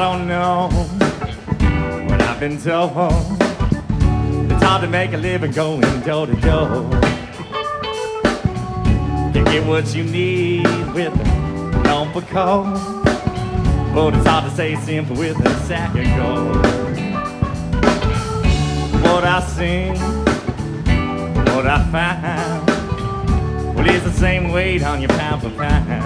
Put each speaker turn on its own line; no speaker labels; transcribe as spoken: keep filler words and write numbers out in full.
don't know what I've been told. It's hard to make a living going door to door. You get what you need with a lump of coal, but it's hard to say simple with a sack of gold. What I sing, what I find, well, it's the same weight on your pound for pound.